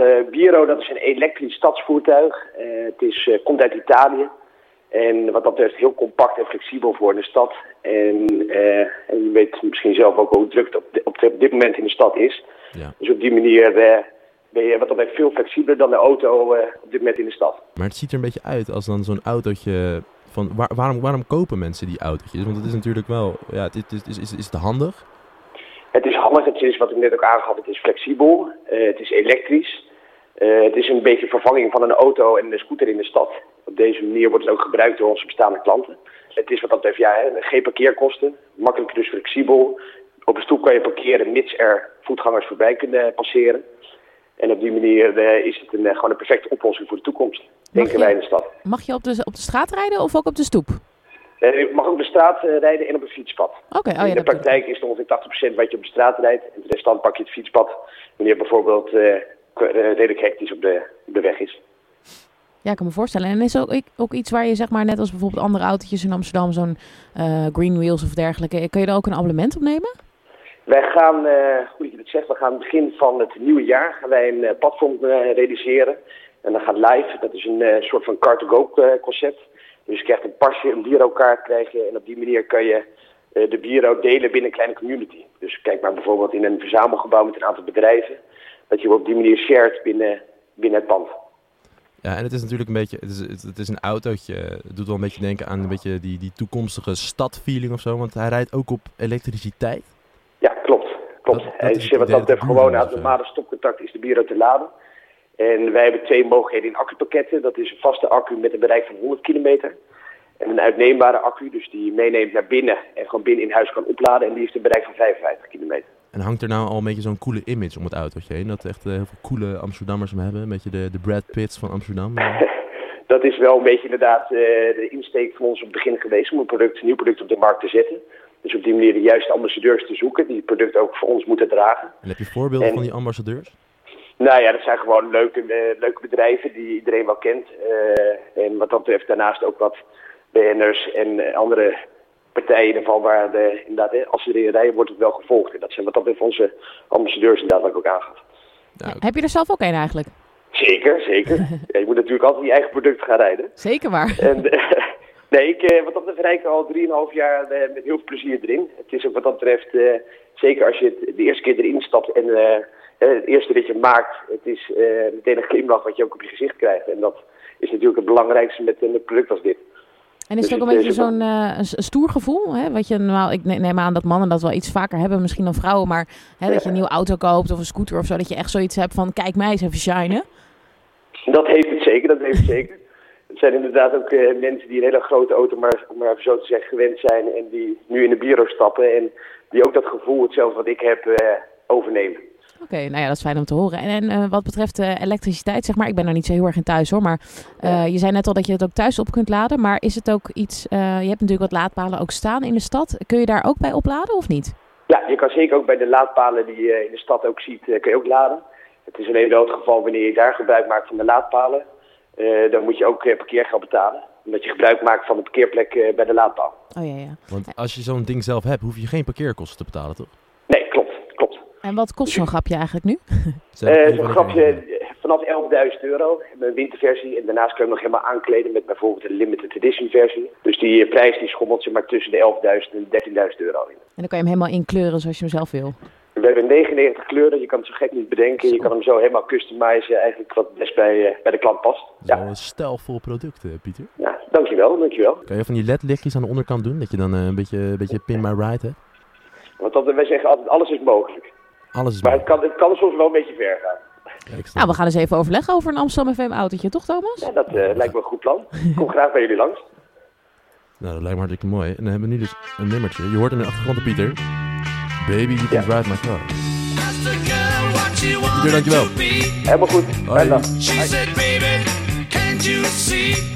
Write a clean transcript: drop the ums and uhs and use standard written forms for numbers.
Biro, dat is een elektrisch stadsvoertuig. Het komt uit Italië. En wat dat betreft heel compact en flexibel voor de stad. En je weet misschien zelf ook hoe druk het op dit moment in de stad is. Ja. Dus op die manier ben je wat dat betreft veel flexibeler dan de auto op dit moment in de stad. Maar het ziet er een beetje uit als dan zo'n autootje van... Waarom kopen mensen die autootjes? Want het is natuurlijk wel... Ja, is het handig? Het is handig, het is wat ik net ook aangaf, het is flexibel, het is elektrisch. Het is een beetje vervanging van een auto en een scooter in de stad. Op deze manier wordt het ook gebruikt door onze bestaande klanten. Het is wat dat betreft geen parkeerkosten, makkelijk dus flexibel. Op een stoep kan je parkeren mits er voetgangers voorbij kunnen passeren. En op die manier is het gewoon een perfecte oplossing voor de toekomst, denken wij in de stad. Mag je op de straat rijden of ook op de stoep? Je mag op de straat rijden en op een fietspad. In de praktijk is het ongeveer 80% wat je op de straat rijdt. En de restant pak je het fietspad wanneer het bijvoorbeeld redelijk hectisch op de weg is. Ja, ik kan me voorstellen. En is ook iets waar je zeg maar net als bijvoorbeeld andere autootjes in Amsterdam, zo'n Green Wheels of dergelijke, kun je daar ook een abonnement op nemen? Wij gaan, hoe je dat zegt, we gaan begin van het nieuwe jaar gaan wij een platform realiseren. En dat gaat live. Dat is een soort van car-to-go concept. Dus je krijgt een pasje, een Biro-kaart krijg je. En op die manier kan je de Biro delen binnen een kleine community. Dus kijk maar bijvoorbeeld in een verzamelgebouw met een aantal bedrijven. Dat je op die manier shared binnen het pand. Ja, en het is natuurlijk een beetje... Het is een autootje. Het doet wel een beetje denken aan een beetje die toekomstige stadfeeling of zo. Want hij rijdt ook op elektriciteit. Ja, klopt. Hij is wat dat betreft gewoon aan het normale stopcontact is de Biro te laden. En wij hebben 2 mogelijkheden in accupakketten. Dat is een vaste accu met een bereik van 100 kilometer. En een uitneembare accu, dus die je meeneemt naar binnen en gewoon binnen in huis kan opladen. En die heeft een bereik van 55 kilometer. En hangt er nou al een beetje zo'n coole image om het autootje heen? Dat echt heel veel coole Amsterdammers hem hebben? Een beetje de Brad Pitts van Amsterdam? Dat is wel een beetje inderdaad de insteek van ons op het begin geweest om een nieuw product op de markt te zetten. Dus op die manier de juiste ambassadeurs te zoeken die het product ook voor ons moeten dragen. En heb je voorbeelden van die ambassadeurs? Nou ja, dat zijn gewoon leuke bedrijven die iedereen wel kent. En wat dat betreft daarnaast ook wat BN'ers en andere partijen in ieder geval waar inderdaad, als ze erin rijden wordt het wel gevolgd. En dat zijn wat dat betreft onze ambassadeurs inderdaad wat ik ook aangaf. Nou, heb je er zelf ook een eigenlijk? Zeker. Ja, je moet natuurlijk altijd je eigen product gaan rijden. Zeker waar. En, wat dat betreft rijd ik al 3,5 jaar met heel veel plezier erin. Het is ook wat dat betreft, zeker als je de eerste keer erin stapt en het eerste ritje maakt, het is meteen een glimlach wat je ook op je gezicht krijgt. En dat is natuurlijk het belangrijkste met een product als dit. En is het ook een beetje zo'n een stoer gevoel? Hè? Wat je normaal, ik neem aan dat mannen dat wel iets vaker hebben, misschien dan vrouwen, maar dat je een nieuwe auto koopt of een scooter of zo, dat je echt zoiets hebt van kijk mij eens even shinen. Dat heeft het zeker. Het zijn inderdaad ook mensen die een hele grote auto, maar om maar even zo te zeggen, gewend zijn en die nu in de Biro stappen en die ook dat gevoel, hetzelfde wat ik heb, overnemen. Oké, nou ja, dat is fijn om te horen. En wat betreft elektriciteit, zeg maar, ik ben er niet zo heel erg in thuis hoor, maar je zei net al dat je het ook thuis op kunt laden, maar is het ook iets, je hebt natuurlijk wat laadpalen ook staan in de stad, kun je daar ook bij opladen of niet? Ja, je kan zeker ook bij de laadpalen die je in de stad ook ziet, kun je ook laden. Het is alleen wel het geval wanneer je daar gebruik maakt van de laadpalen, dan moet je ook parkeergeld betalen, omdat je gebruik maakt van de parkeerplek bij de laadpaal. Oh ja. Want als je zo'n ding zelf hebt, hoef je geen parkeerkosten te betalen, toch? Nee, klopt. En wat kost zo'n grapje eigenlijk nu? Zo'n grapje vanaf €11.000, een winterversie. En daarnaast kun je hem nog helemaal aankleden met bijvoorbeeld een limited edition versie. Dus die prijs die schommelt zich maar tussen de €11.000 en €13.000 in. En dan kan je hem helemaal inkleuren zoals je hem zelf wil? We hebben 99 kleuren, je kan het zo gek niet bedenken. Je kan hem zo helemaal customizen, eigenlijk wat best bij de klant past. Dat is wel een stijlvol product, Pieter. Ja, dankjewel. Kan je van die LED-lichtjes aan de onderkant doen, dat je dan een beetje pin my ride hebt? Want wij zeggen altijd, alles is mogelijk. Maar het kan soms wel een beetje ver gaan. Ja, nou, we gaan eens even overleggen over een Amsterdam FM autootje, toch Thomas? Ja, dat lijkt me een goed plan. Kom graag bij jullie langs. Nou, dat lijkt me hartstikke mooi. En dan hebben we nu dus een nummertje. Je hoort in de achtergrond Pieter. Baby, you can drive my car. Pieter, dankjewel. Helemaal goed. Hoi. Bye.